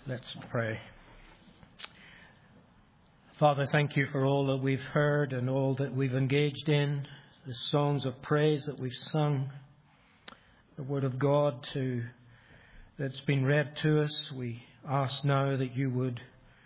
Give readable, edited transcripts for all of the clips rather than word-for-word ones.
Let's pray. Father, thank you for all that we've heard and all that we've engaged in, the songs of praise that we've sung, the Word of God that's been read to us. We ask now that you would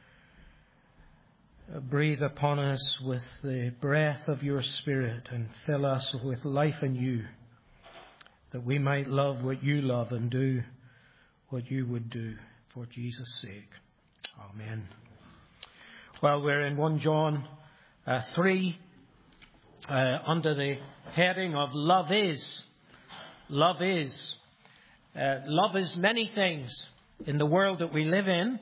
breathe upon us with the breath of your Spirit and fill us with life in you, that we might love what you love and do what you would do for Jesus' sake. Amen. Well, we're in 1 John 3 under the heading of Love Is. Love is. Love is many things in the world that we live in.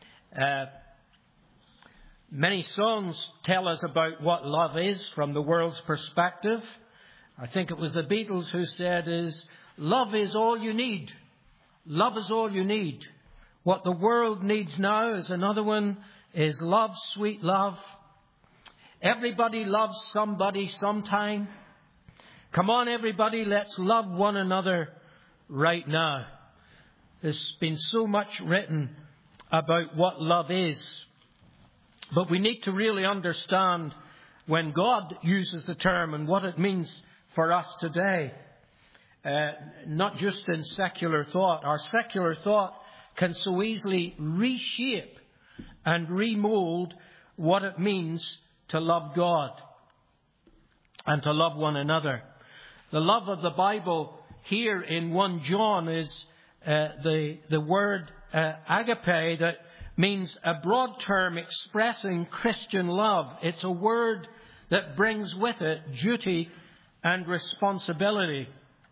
Many songs tell us about what love is from the world's perspective. I think it was the Beatles who said love is all you need. Love is all you need. What the world needs now is another one, is love, sweet love. Everybody loves somebody sometime. Come on, everybody, let's love one another right now. There's been so much written about what love is. But we need to really understand when God uses the term and what it means for us today. Not just in secular thought. Our secular thought can so easily reshape and remold what it means to love God and to love one another. The love of the Bible here in 1 John is the word agape, that means a broad term expressing Christian love. It's a word that brings with it duty and responsibility.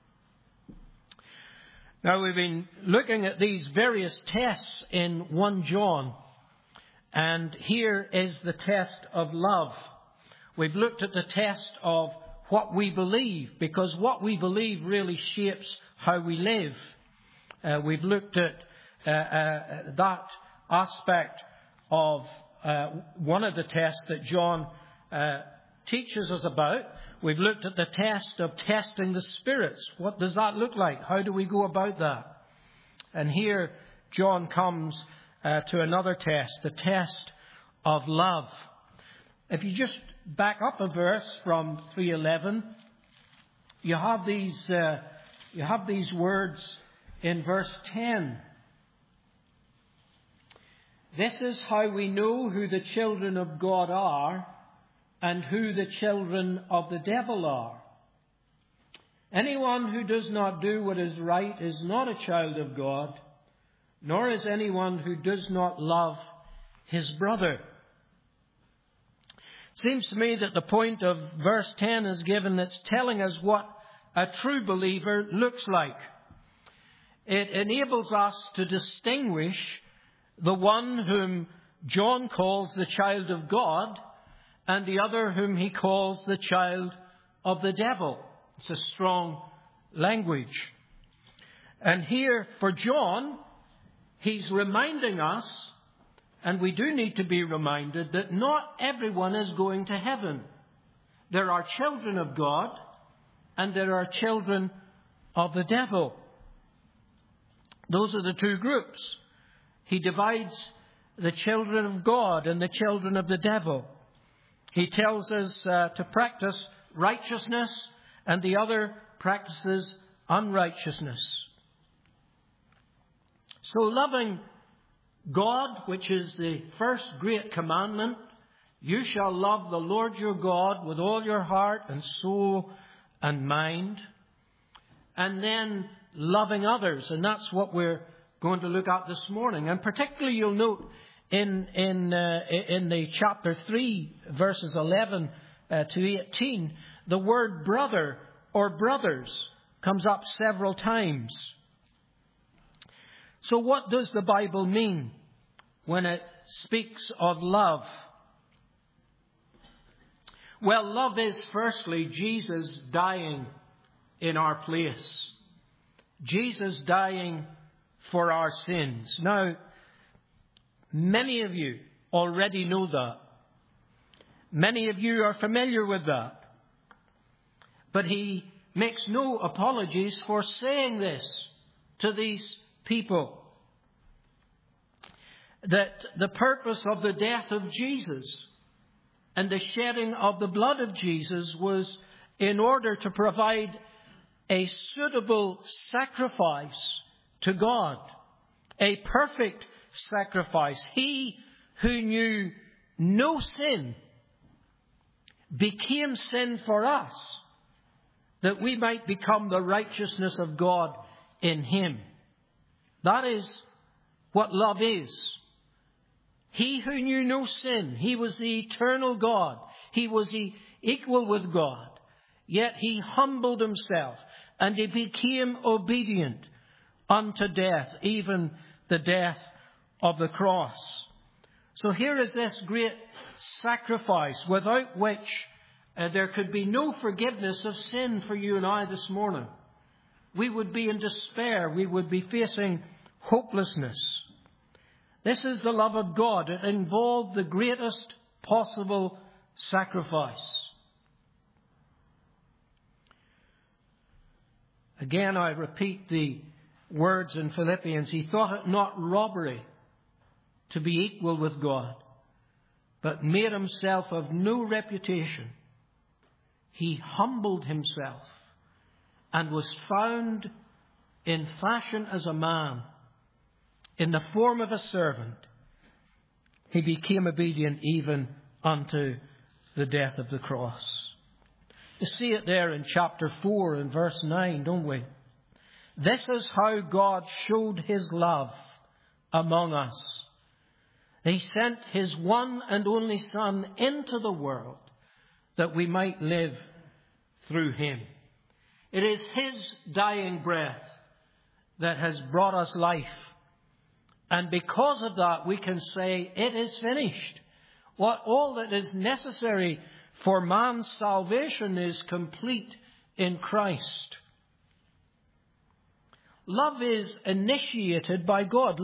Now, we've been looking at these various tests in 1 John, and here is the test of love. We've looked at the test of what we believe, because what we believe really shapes how we live. We've looked at that aspect of one of the tests that John teaches us about. We've looked at the test of testing the spirits. What does that look like? How do we go about that? And here John comes to another test, the test of love. If you just back up a verse from 3:11, you have these words in verse 10. This is how we know who the children of God are and who the children of the devil are. Anyone who does not do what is right is not a child of God, nor is anyone who does not love his brother. It seems to me that the point of verse 10 is given that's telling us what a true believer looks like. It enables us to distinguish the one whom John calls the child of God and the other whom he calls the child of the devil. It's a strong language. And here for John, he's reminding us, and we do need to be reminded, that not everyone is going to heaven. There are children of God and there are children of the devil. Those are the two groups. He divides the children of God and the children of the devil. He tells us to practice righteousness, and the other practices unrighteousness. So loving God, which is the first great commandment, you shall love the Lord your God with all your heart and soul and mind. And then loving others, and that's what we're going to look at this morning. And particularly you'll note in the chapter 3, verses 11 to 18, the word brother or brothers comes up several times. So what does the Bible mean when it speaks of love? Well, love is firstly Jesus dying in our place. Jesus dying for our sins. Now, many of you already know that. Many of you are familiar with that. But he makes no apologies for saying this to these people. that the purpose of the death of Jesus and the shedding of the blood of Jesus was in order to provide a suitable sacrifice to God, a perfect sacrifice. He who knew no sin became sin for us, that we might become the righteousness of God in him. That is what love is. He who knew no sin, he was the eternal God. He was equal with God. Yet he humbled himself and he became obedient unto death, even the death of the cross. So here is this great sacrifice without which there could be no forgiveness of sin for you and I this morning. We would be in despair. We would be facing hopelessness. This is the love of God. It involved the greatest possible sacrifice. Again, I repeat the words in Philippians. He thought it not robbery to be equal with God, but made himself of no reputation. He humbled himself and was found in fashion as a man, in the form of a servant. He became obedient even unto the death of the cross. You see it there in chapter 4 and verse 9, don't we? This is how God showed his love among us. He sent his one and only Son into the world that we might live through him. It is his dying breath that has brought us life. And because of that, we can say, it is finished. All that is necessary for man's salvation is complete in Christ. Love is initiated by God.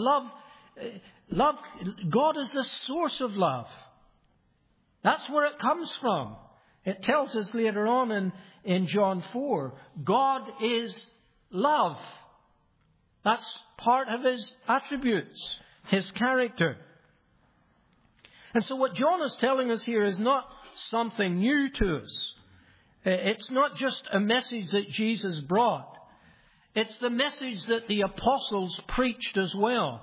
God is the source of love. That's where it comes from. It tells us later on in John 4, God is love. That's part of his attributes, his character. And so what John is telling us here is not something new to us. It's not just a message that Jesus brought. It's the message that the apostles preached as well.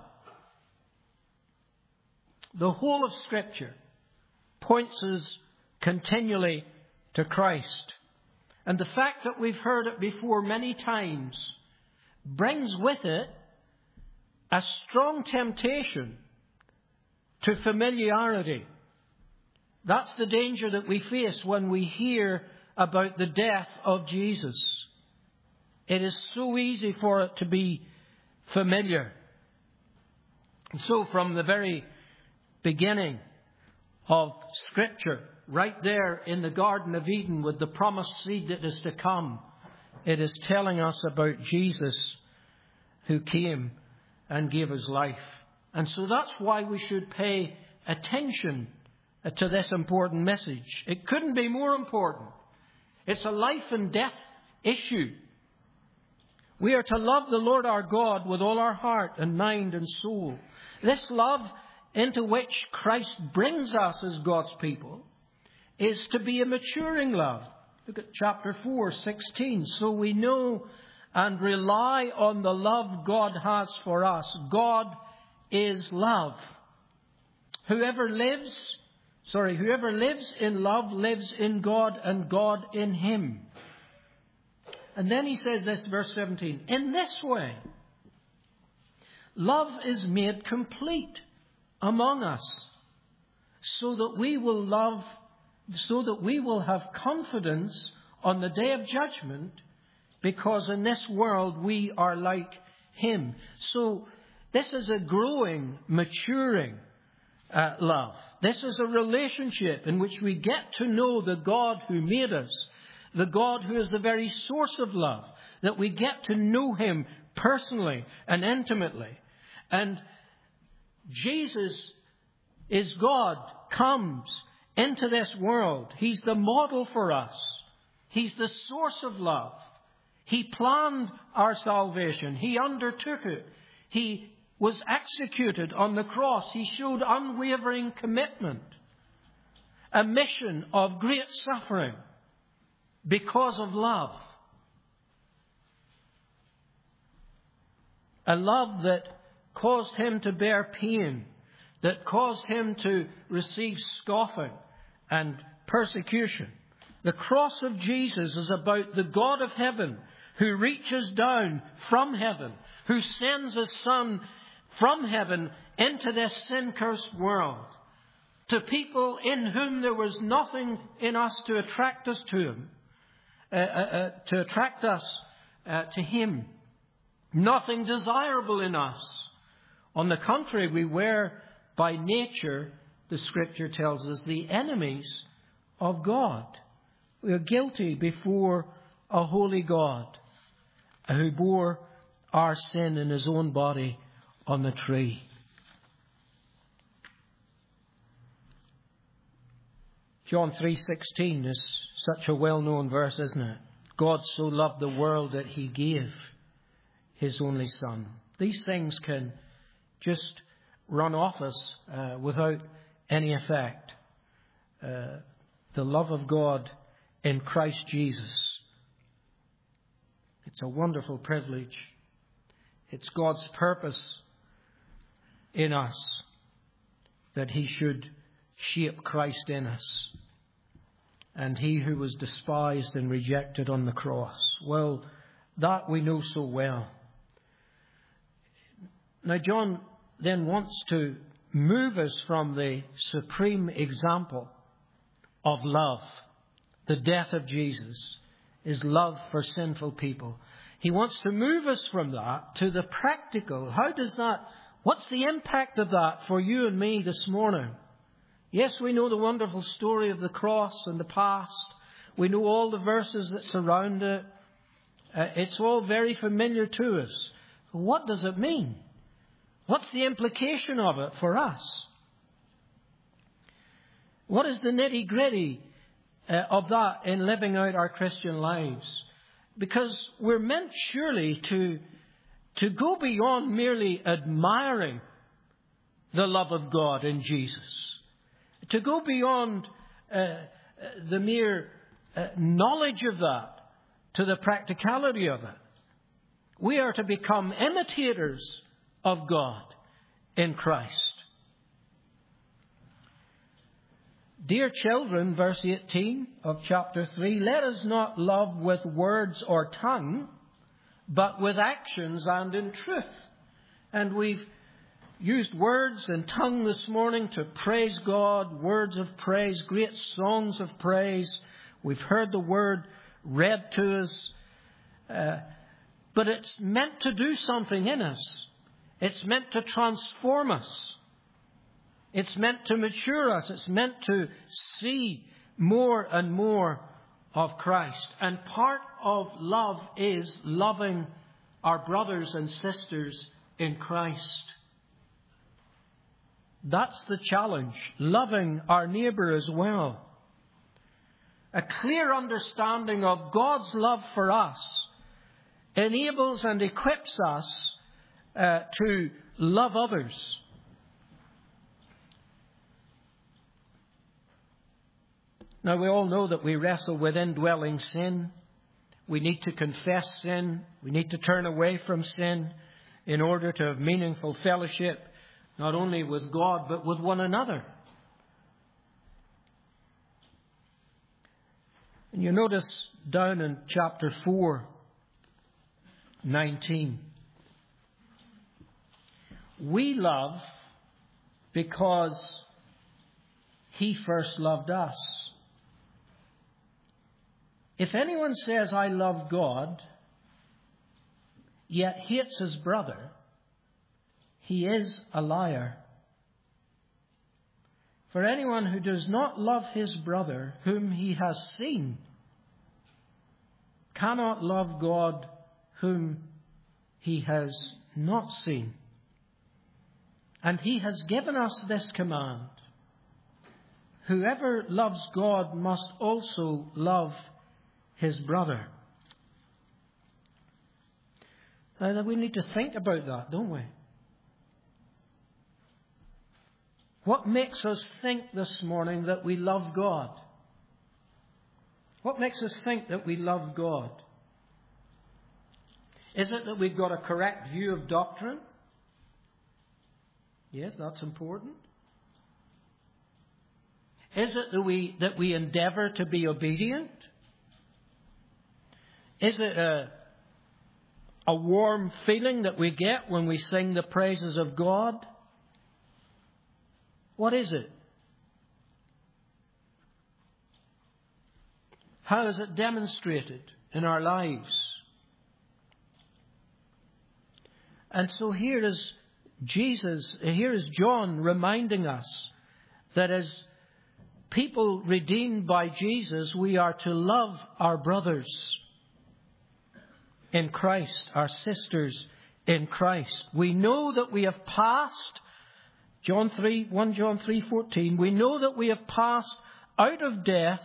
The whole of Scripture points us continually to Christ. And the fact that we've heard it before many times brings with it a strong temptation to familiarity. That's the danger that we face when we hear about the death of Jesus. It is so easy for it to be familiar. And so from the very beginning of Scripture, right there in the Garden of Eden with the promised seed that is to come, it is telling us about Jesus who came and gave his life. And so that's why we should pay attention to this important message. It couldn't be more important. It's a life and death issue. We are to love the Lord our God with all our heart and mind and soul. This love into which Christ brings us as God's people is to be a maturing love. Look at chapter 4:16. So we know and rely on the love God has for us. God is love. Whoever lives in love lives in God and God in him. And then he says this, verse 17. In this way, love is made complete among us, so that we will have confidence on the day of judgment, because in this world we are like him. So this is a growing, maturing love. This is a relationship in which we get to know the God who made us, the God who is the very source of love, that we get to know him personally and intimately. And Jesus is God, comes into this world. He's the model for us. He's the source of love. He planned our salvation. He undertook it. He was executed on the cross, he showed unwavering commitment, a mission of great suffering because of love. A love that caused him to bear pain, that caused him to receive scoffing and persecution. The cross of Jesus is about the God of heaven who reaches down from heaven, who sends his Son from heaven into this sin-cursed world, to people in whom there was nothing in us to attract us to him, to him. Nothing desirable in us. On the contrary, we were by nature, the Scripture tells us, the enemies of God. We are guilty before a holy God who bore our sin in his own body on the tree. John 3:16 is such a well-known verse, isn't it? God so loved the world that he gave his only Son. These things can just run off us without any effect. The love of God in Christ Jesus. It's a wonderful privilege. It's God's purpose in us that he should shape Christ in us. And he who was despised and rejected on the cross. Well, that we know so well. Now, John then wants to move us from the supreme example of love, the death of Jesus, his love for sinful people. He wants to move us from that to the practical. What's the impact of that for you and me this morning? Yes, we know the wonderful story of the cross and the past. We know all the verses that surround it. It's all very familiar to us. What does it mean? What's the implication of it for us? What is the nitty-gritty of that in living out our Christian lives? Because we're meant surely to go beyond merely admiring the love of God in Jesus. To go beyond the mere knowledge of that to the practicality of it. We are to become imitators of God in Christ. Dear children, verse 18 of chapter 3, let us not love with words or tongue, but with actions and in truth. And we've used words and tongue this morning to praise God, words of praise, great songs of praise. We've heard the word read to us. But it's meant to do something in us. It's meant to transform us. It's meant to mature us. It's meant to see more and more of Christ. And part of love is loving our brothers and sisters in Christ. That's the challenge. Loving our neighbour as well. A clear understanding of God's love for us enables and equips us to love others. Now, we all know that we wrestle with indwelling sin. We need to confess sin. We need to turn away from sin in order to have meaningful fellowship, not only with God, but with one another. And you notice down in chapter 4:19, we love because he first loved us. If anyone says, I love God, yet hates his brother, he is a liar. For anyone who does not love his brother whom he has seen cannot love God whom he has not seen. And he has given us this command: whoever loves God must also love his brother. Now, we need to think about that, don't we? What makes us think this morning that we love God? What makes us think that we love God? Is it that we've got a correct view of doctrine? Yes, that's important. Is it that we endeavour to be obedient? Is it a warm feeling that we get when we sing the praises of God? What is it? How is it demonstrated in our lives? And so here is John reminding us that as people redeemed by Jesus, we are to love our brothers in Christ, our sisters in Christ. We know that we have passed, 1 John 3:14, we know that we have passed out of death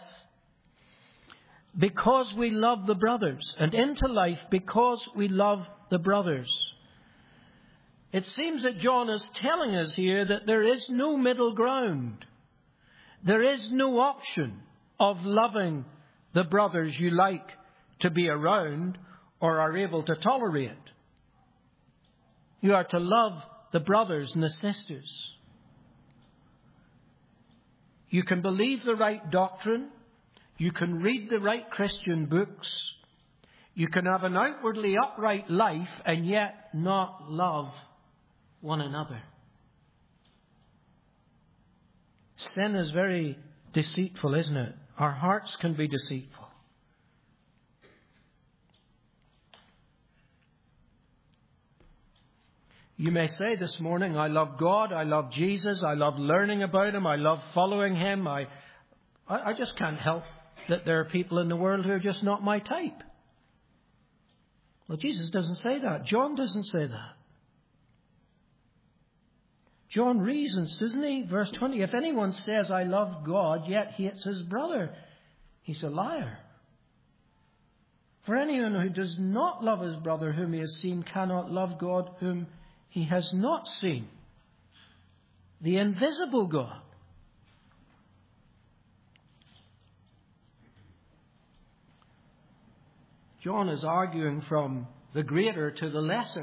because we love the brothers, and into life because we love the brothers. It seems that John is telling us here that there is no middle ground. There is no option of loving the brothers you like to be around or are able to tolerate. You are to love the brothers and the sisters. You can believe the right doctrine. You can read the right Christian books. You can have an outwardly upright life and yet not love one another. Sin is very deceitful, isn't it? Our hearts can be deceitful. You may say this morning, I love God, I love Jesus, I love learning about Him, I love following Him. I just can't help that there are people in the world who are just not my type. Well, Jesus doesn't say that. John doesn't say that. John reasons, doesn't he? Verse 20, if anyone says, I love God, yet hates his brother, he's a liar. For anyone who does not love his brother whom he has seen cannot love God whom he has not seen. The invisible God. John is arguing from the greater to the lesser.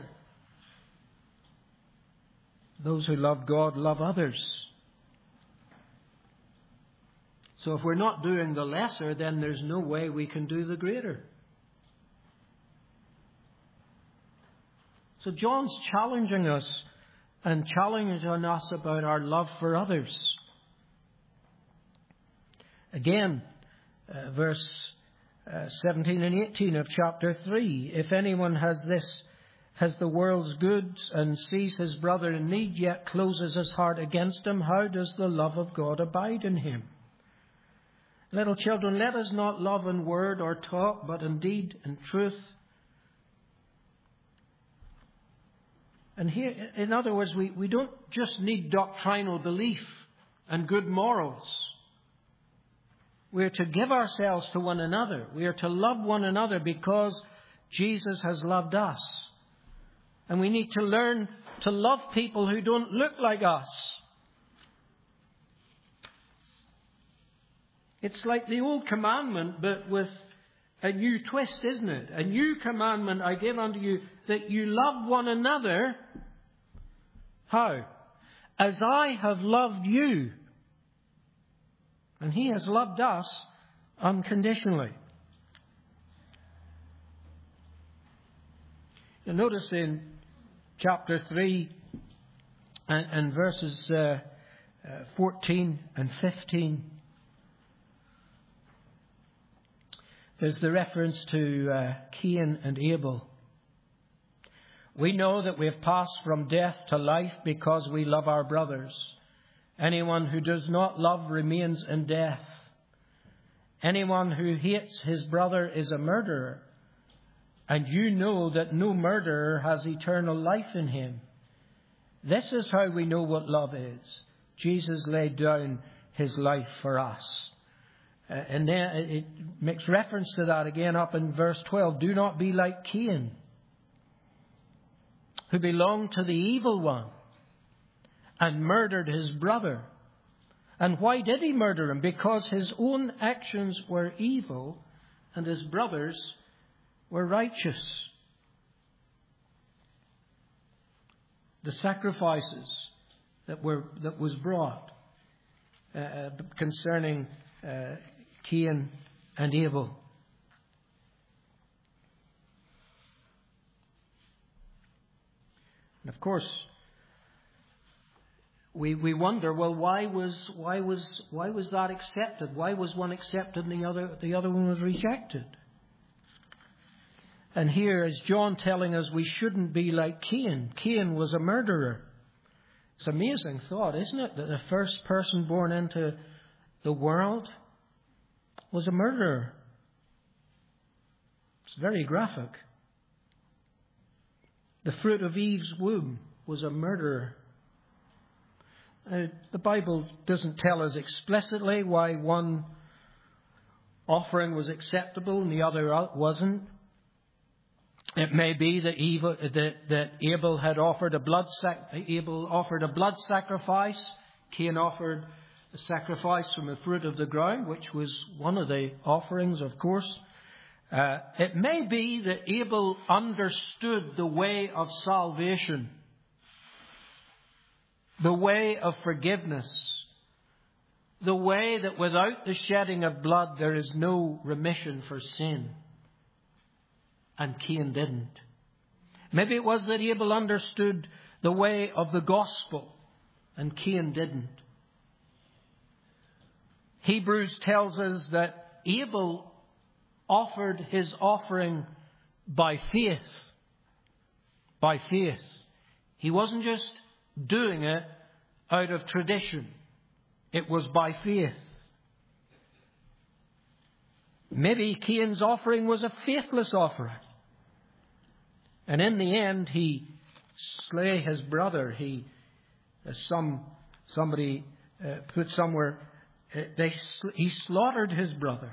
Those who love God love others. So if we're not doing the lesser, then there's no way we can do the greater. So John's challenging us and challenging us about our love for others. Again, verse 17 and 18 of chapter 3. If anyone has the world's goods and sees his brother in need, yet closes his heart against him, how does the love of God abide in him? Little children, let us not love in word or talk, but in deed and truth. And here, in other words, we don't just need doctrinal belief and good morals. We are to give ourselves to one another. We are to love one another because Jesus has loved us. And we need to learn to love people who don't look like us. It's like the old commandment, but with a new twist, isn't it? A new commandment I give unto you, that you love one another. How? As I have loved you. And He has loved us unconditionally. You'll notice in chapter 3 and verses 14 and 15, there's the reference to Cain and Abel. We know that we have passed from death to life because we love our brothers. Anyone who does not love remains in death. Anyone who hates his brother is a murderer. And you know that no murderer has eternal life in him. This is how we know what love is. Jesus laid down His life for us. And then it makes reference to that again up in verse 12. Do not be like Cain, who belonged to the evil one and murdered his brother. And why did he murder him? Because his own actions were evil and his brothers were righteous. The sacrifices that was brought concerning Cain and Abel. And of course, we wonder, well, why was that accepted? Why was one accepted and the other one was rejected? And here is John telling us we shouldn't be like Cain. Cain was a murderer. It's an amazing thought, isn't it? That the first person born into the world was a murderer. It's very graphic. The fruit of Eve's womb was a murderer. The Bible doesn't tell us explicitly why one offering was acceptable and the other wasn't. It may be that Abel had offered a blood sacrifice. Cain offered a sacrifice from the fruit of the ground, which was one of the offerings, of course. It may be that Abel understood the way of salvation, the way of forgiveness, the way that without the shedding of blood there is no remission for sin. And Cain didn't. Maybe it was that Abel understood the way of the gospel and Cain didn't. Hebrews tells us that Abel offered his offering by faith. By faith. He wasn't just doing it out of tradition. It was by faith. Maybe Cain's offering was a faithless offering. And in the end, he slay his brother. He, as somebody put somewhere, he slaughtered his brother.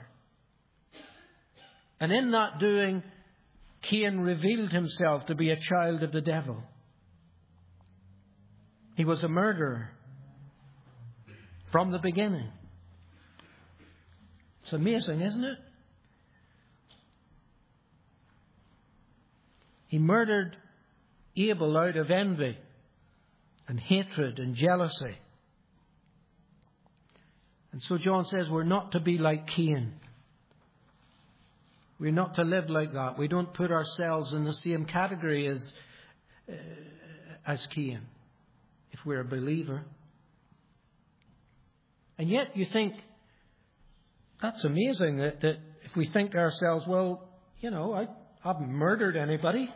And in that doing, Cain revealed himself to be a child of the devil. He was a murderer from the beginning. It's amazing, isn't it? He murdered Abel out of envy and hatred and jealousy. And so John says we're not to be like Cain. We're not to live like that. We don't put ourselves in the same category as Cain, if we're a believer. And yet you think, that's amazing that if we think to ourselves, well, I haven't murdered anybody.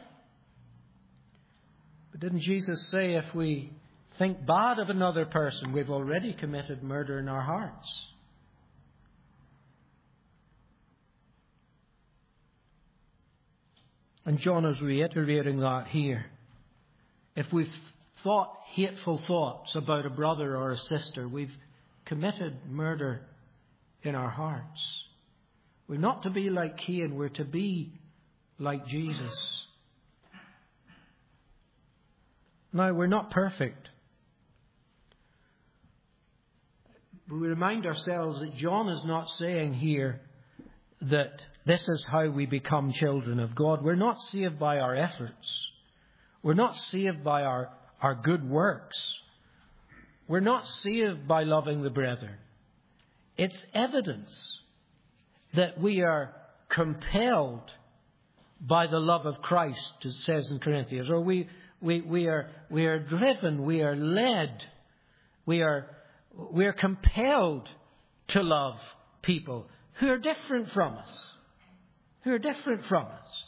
But didn't Jesus say if we think bad of another person, we've already committed murder in our hearts? And John is reiterating that here. If we've thought hateful thoughts about a brother or a sister, we've committed murder in our hearts. We're not to be like Cain, we're to be like Jesus. Now, we're not perfect. We remind ourselves that John is not saying here that this is how we become children of God. We're not saved by our efforts. We're not saved by our good works. We're not saved by loving the brethren. It's evidence that we are compelled by the love of Christ, it says in Corinthians. Or we are driven, we are led, we are compelled to love people who are different from us. Who are different from us.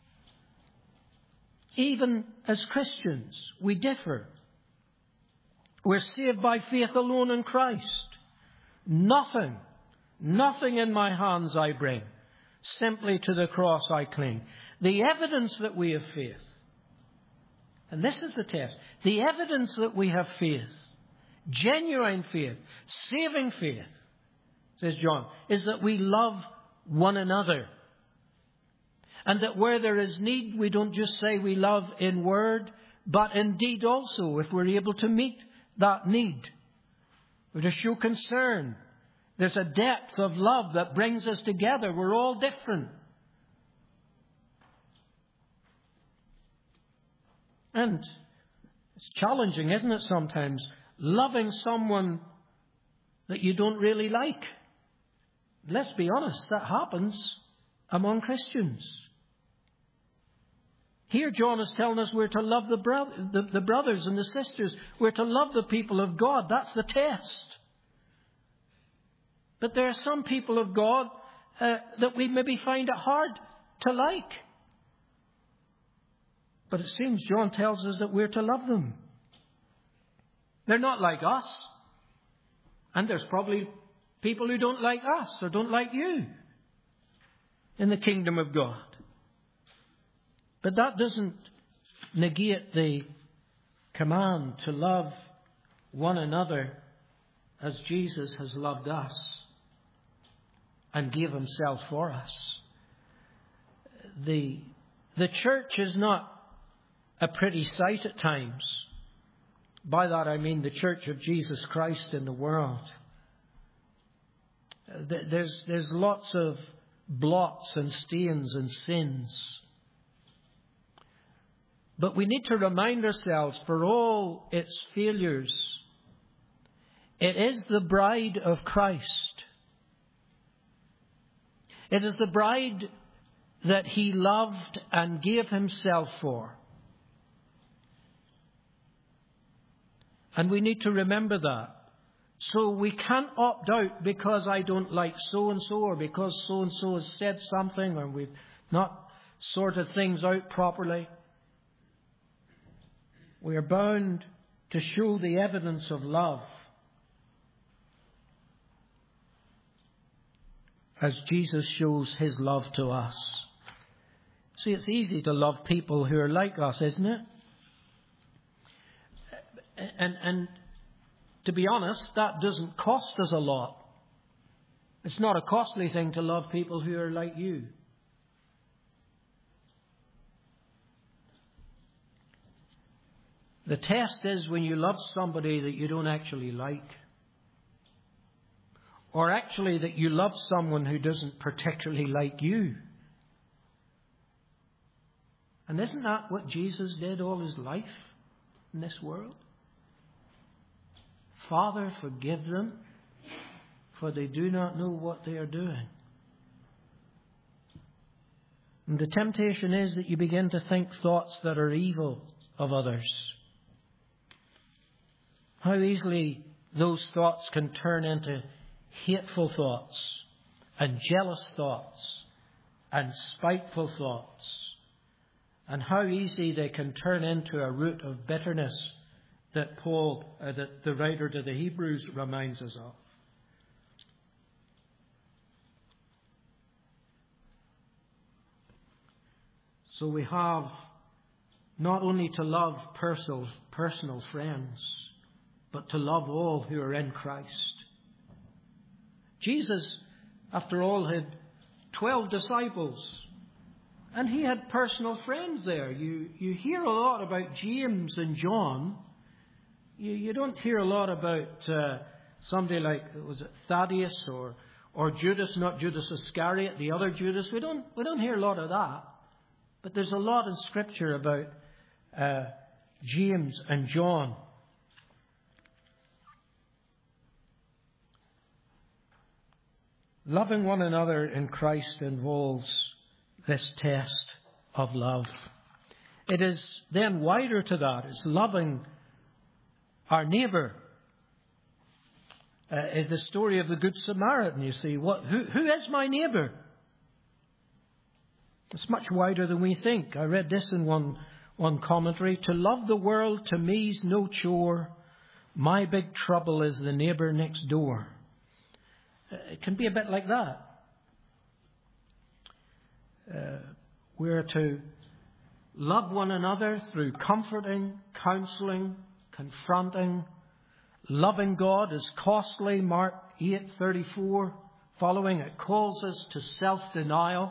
Even as Christians, we differ. We're saved by faith alone in Christ. Nothing in my hands I bring. Simply to the cross I cling. The evidence that we have faith. And this is the test. The evidence that we have faith, genuine faith, saving faith, says John, is that we love one another. And that where there is need, we don't just say we love in word, but in deed also. If we're able to meet that need. We're to show concern. There's a depth of love that brings us together. We're all different. And it's challenging, isn't it, sometimes, loving someone that you don't really like. Let's be honest, that happens among Christians. Here John is telling us we're to love the brothers and the sisters. We're to love the people of God. That's the test. But there are some people of God that we maybe find it hard to like. But it seems John tells us that we're to love them. They're not like us. And there's probably people who don't like us or don't like you in the kingdom of God. But that doesn't negate the command to love one another as Jesus has loved us and gave himself for us. The church is not a pretty sight at times. By that I mean the church of Jesus Christ in the world. There's lots of blots and stains and sins. But we need to remind ourselves, for all its failures, it is the bride of Christ. It is the bride that he loved and gave himself for. And we need to remember that. So we can't opt out because I don't like so-and-so, or because so-and-so has said something, or we've not sorted things out properly. We are bound to show the evidence of love as Jesus shows his love to us. See, it's easy to love people who are like us, isn't it? And to be honest, that doesn't cost us a lot. It's not a costly thing to love people who are like you. The test is when you love somebody that you don't actually like. Or actually that you love someone who doesn't particularly like you. And isn't that what Jesus did all his life in this world? Father, forgive them, for they do not know what they are doing. And the temptation is that you begin to think thoughts that are evil of others. How easily those thoughts can turn into hateful thoughts and jealous thoughts and spiteful thoughts. And how easy they can turn into a root of bitterness that that the writer to the Hebrews reminds us of. So we have not only to love personal friends, but to love all who are in Christ. Jesus, after all, had 12 disciples, and he had personal friends there. You hear a lot about James and John. You don't hear a lot about somebody like, was it Thaddeus or Judas, not Judas Iscariot, the other Judas. We don't hear a lot of that. But there's a lot in Scripture about James and John. Loving one another in Christ involves this test of love. It is then wider to that. It's loving our neighbour. It's the story of the Good Samaritan, you see. Who is my neighbour? It's much wider than we think. I read this in one commentary. To love the world to me's no chore. My big trouble is the neighbour next door. It can be a bit like that. We're to love one another through comforting, counselling, confronting. Loving God is costly. Mark 8:34 following, it calls us to self-denial.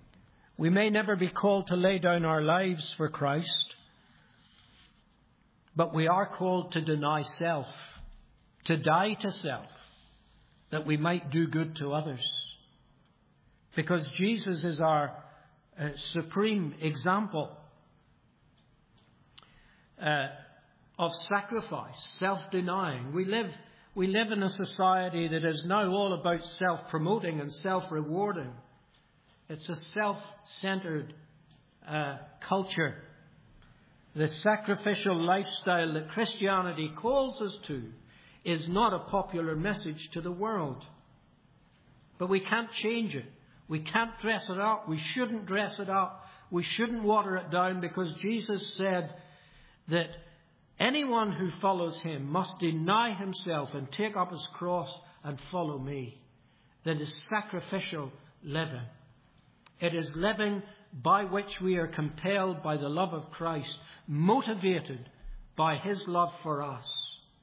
We may never be called to lay down our lives for Christ, But we are called to deny self, to die to self, that we might do good to others. Because Jesus is our supreme example of sacrifice, self-denying. We live in a society that is now all about self-promoting and self-rewarding. It's a self-centered culture. The sacrificial lifestyle that Christianity calls us to is not a popular message to the world. But we can't change it. We can't dress it up. We shouldn't dress it up. We shouldn't water it down, because Jesus said that anyone who follows him must deny himself and take up his cross and follow me. That is sacrificial living. It is living by which we are compelled by the love of Christ, motivated by his love for us.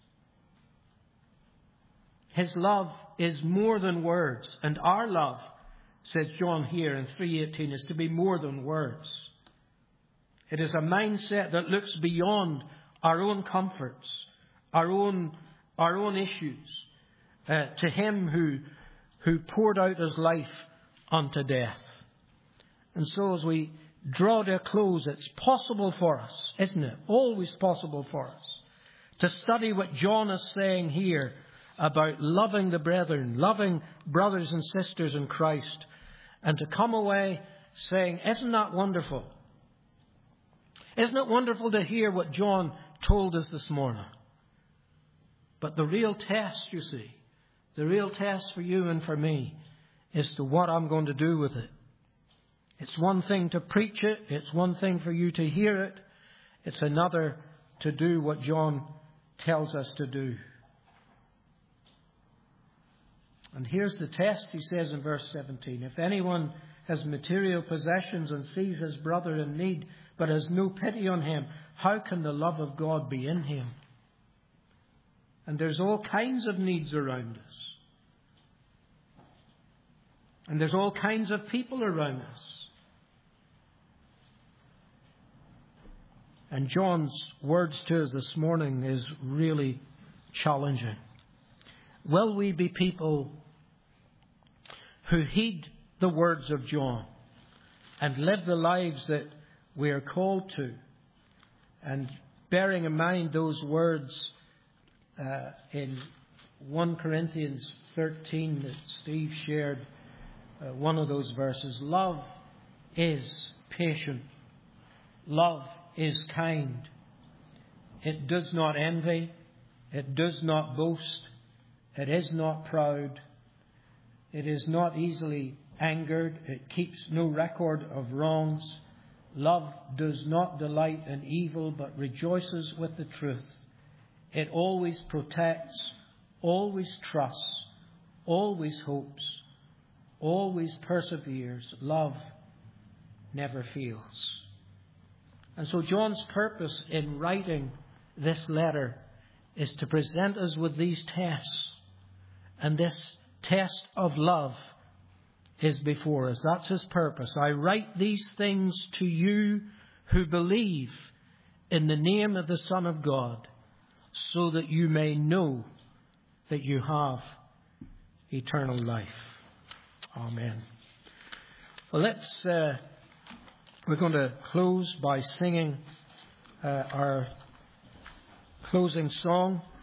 His love is more than words, and our love, says John here in 3:18, is to be more than words. It is a mindset that looks beyond our own comforts, our own issues, to him who poured out his life unto death. And so as we draw to a close, it's possible for us, isn't it? Always possible for us to study what John is saying here about loving the brethren, loving brothers and sisters in Christ, and to come away saying, isn't that wonderful? Isn't it wonderful to hear what John told us this morning? But the real test, you see, the real test for you and for me is to what I'm going to do with it. It's one thing to preach it. It's one thing for you to hear it. It's another to do what John tells us to do. And here's the test, he says in verse 17. If anyone has material possessions and sees his brother in need, but has no pity on him, how can the love of God be in him? And there's all kinds of needs around us. And there's all kinds of people around us. And John's words to us this morning is really challenging. Will we be people who heed the words of John and live the lives that we are called to? And bearing in mind those words in 1 Corinthians 13 that Steve shared, one of those verses, love is patient. Love is kind. It does not envy. It does not boast. It is not proud. It is not easily angered. It keeps no record of wrongs. Love does not delight in evil, but rejoices with the truth. It always protects, always trusts, always hopes, always perseveres. Love never fails. And so John's purpose in writing this letter is to present us with these tests. And this test of love is before us. That's his purpose. I write these things to you who believe in the name of the Son of God, so that you may know that you have eternal life. Amen. Well, we're going to close by singing our closing song.